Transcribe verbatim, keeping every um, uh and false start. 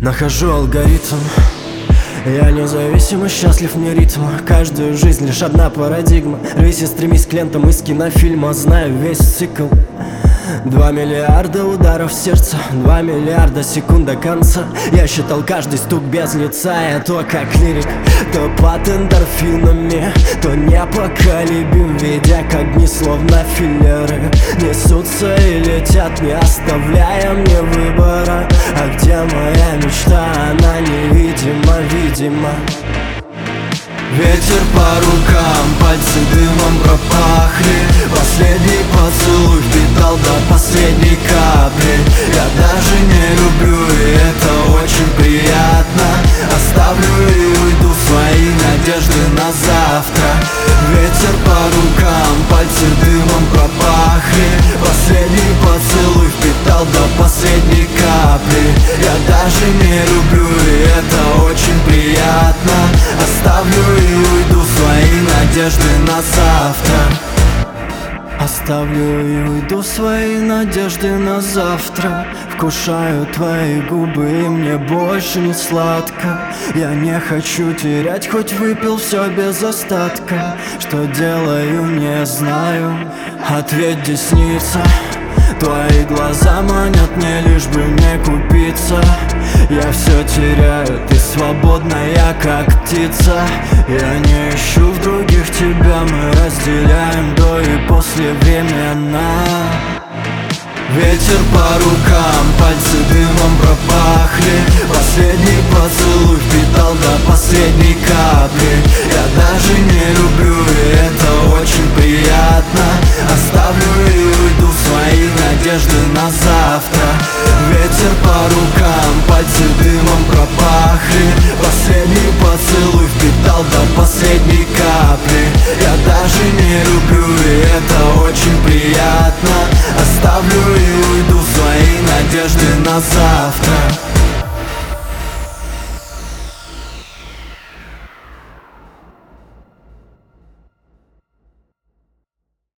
Нахожу алгоритм. Я независимо счастлив, мне ритм. Каждую жизнь лишь одна парадигма. Рвись и стремись к лентам из кинофильма. Знаю весь цикл. Два миллиарда ударов сердца, два миллиарда секунд до конца. Я считал каждый стук без лица. Я то как лирик, то под эндорфинами, то непоколебим, ведя к огни словно филлеры. Несутся и летят, не оставляя мне выбора. А где моя мечта? Она невидима, видимо. Ветер по рукам, пальцы дымом пропахли. Последний поцелуй впитал до последней капли. Я даже не люблю, и это очень приятно. Оставлю и уйду свои надежды на завтра. Ветер по рукам, пальцы дымом пропахли. Последний поцелуй впитал до последней капли. Я даже не люблю, и это очень приятно. Оставлю и уйду свои надежды на завтра. Оставлю и уйду свои надежды на завтра. Вкушаю твои губы, и мне больше не сладко. Я не хочу терять, хоть выпил все без остатка. Что делаю, не знаю. Ответь, десница. Твои глаза манят мне, лишь бы не купиться. Я все теряю, ты свободная, как птица. Я не ищу в других тебя, мы разделяем до и послевременно. Ветер по рукам, пальцы дымом пропахли. Последний поцелуй впитал до последней капли. Я даже не люблю, и это очень приятно. Оставлю и уйду свои надежды на завтра. Ветер по рукам, пальцы дымом пропахли. Последний поцелуй впитал до последней капли. Я даже не люблю, и это очень приятно. Оставлю и уйду свои надежды на завтра.